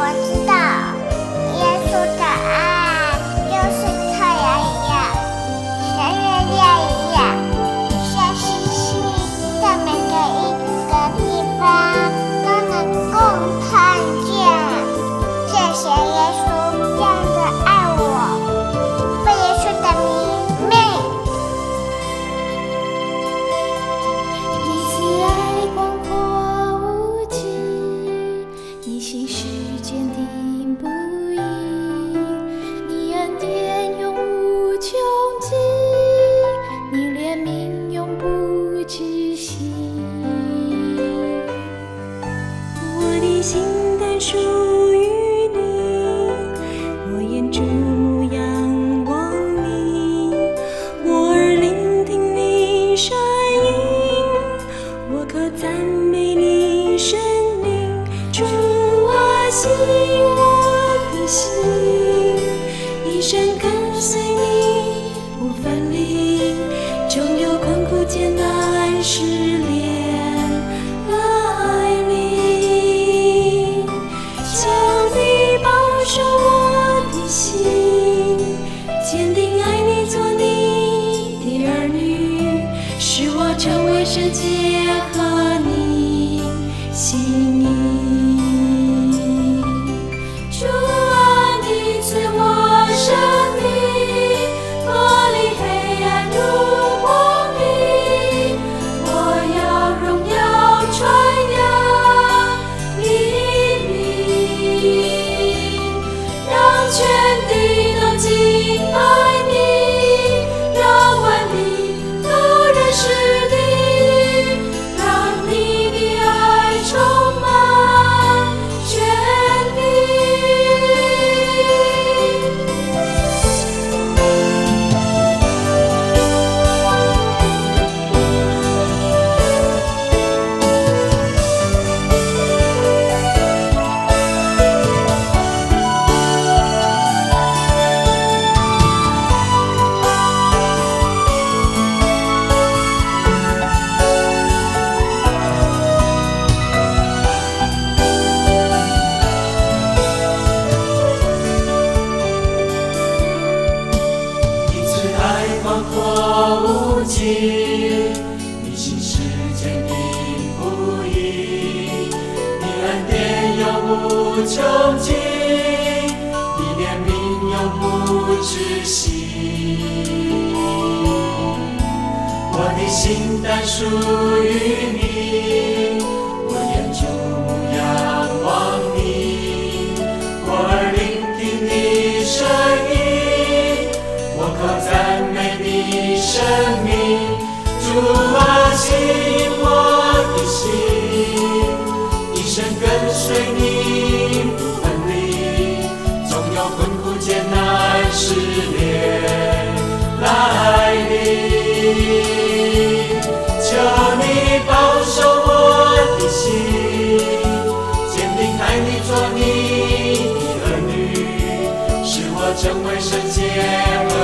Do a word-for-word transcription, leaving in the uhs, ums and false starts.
知道，耶稣的爱就是太阳一样，像月亮一样，像星星，在每个一个地方都能共看见。谢谢耶稣这样的爱我，奉耶稣的名，命。 你慈爱广阔无际，你心事坚定不移，你恩典永无穷尽，你怜悯永不止息。我的心单属于你，我眼注目仰望你，我耳聆听你声音，我可赞美你生命。主啊，吸引我的心，一生跟随你不分离，终有困苦艰难试炼来临。求你保守我的心，坚定爱你做你的儿女，使我成为圣洁和你心意。主啊，你赐我生命，脱离黑暗入光明，我要荣耀传扬你名，让全地都敬拜你，让万民都认识你，让你的爱充满全地。 你慈爱广阔无际，你心事坚定不移，你恩典永无穷尽，你怜悯永不止息。我的心单属于你，我眼注目仰望你，我耳聆听你声音，我可赞美你生命。主啊，吸引我的心，一生跟随你不分离，总有困苦艰难试炼来临。求你保守我的心，坚定爱你做你的儿女，使我成为圣洁和